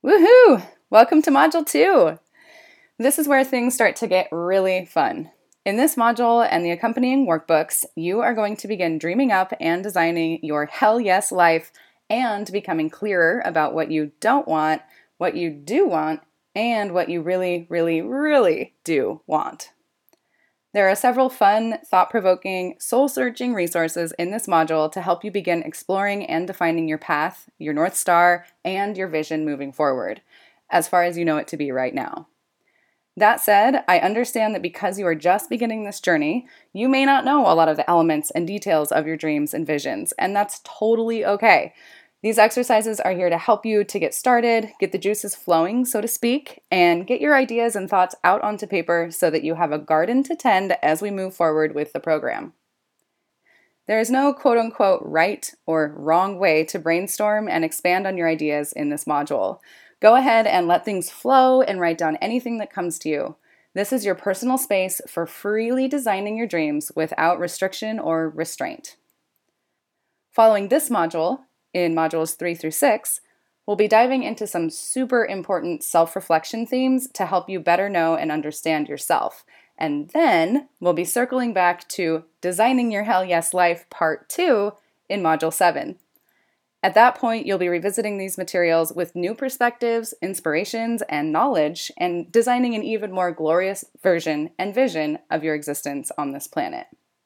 Woohoo! Welcome to Module 2. This is where things start to get really fun. In this module and the accompanying workbooks, you are going to begin dreaming up and designing your hell yes life and becoming clearer about what you don't want, what you do want, and what you really, really, really do want. There are several fun, thought-provoking, soul-searching resources in this module to help you begin exploring and defining your path, your North Star, and your vision moving forward, as far as you know it to be right now. That said, I understand that because you are just beginning this journey, you may not know a lot of the elements and details of your dreams and visions, and that's totally okay. These exercises are here to help you to get started, get the juices flowing, so to speak, and get your ideas and thoughts out onto paper so that you have a garden to tend as we move forward with the program. There is no quote-unquote right or wrong way to brainstorm and expand on your ideas in this module. Go ahead and let things flow and write down anything that comes to you. This is your personal space for freely designing your dreams without restriction or restraint. Following this module, in modules 3 through 6, we'll be diving into some super important self-reflection themes to help you better know and understand yourself. And then we'll be circling back to Designing Your Hell Yes Life Part 2 in Module 7. At that point, you'll be revisiting these materials with new perspectives, inspirations, and knowledge, and designing an even more glorious version and vision of your existence on this planet.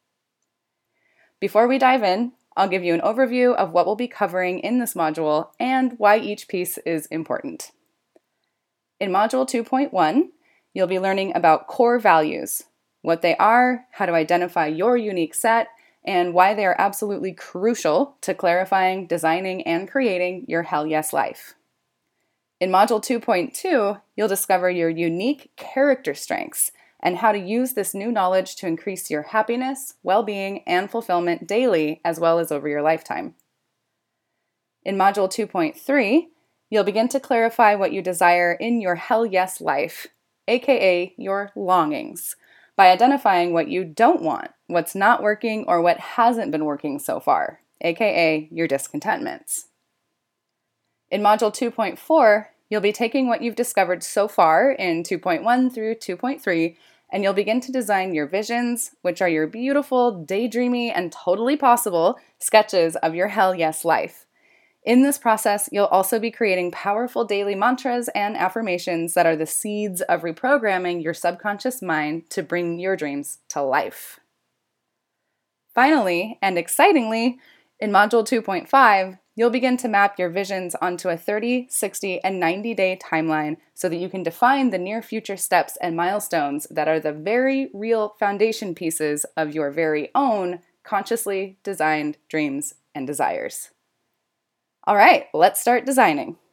Before we dive in, I'll give you an overview of what we'll be covering in this module and why each piece is important. In Module 2.1, you'll be learning about core values, what they are, how to identify your unique set, and why they are absolutely crucial to clarifying, designing, and creating your hell yes life. In Module 2.2, you'll discover your unique character strengths and how to use this new knowledge to increase your happiness, well-being, and fulfillment daily as well as over your lifetime. In Module 2.3, you'll begin to clarify what you desire in your hell yes life, aka your longings, by identifying what you don't want, what's not working, or what hasn't been working so far, aka your discontentments. In Module 2.4, you'll be taking what you've discovered so far in 2.1 through 2.3, and you'll begin to design your visions, which are your beautiful, daydreamy, and totally possible sketches of your hell yes life. In this process, you'll also be creating powerful daily mantras and affirmations that are the seeds of reprogramming your subconscious mind to bring your dreams to life. Finally, and excitingly, in Module 2.5, you'll begin to map your visions onto a 30, 60, and 90-day timeline so that you can define the near future steps and milestones that are the very real foundation pieces of your very own consciously designed dreams and desires. All right, let's start designing.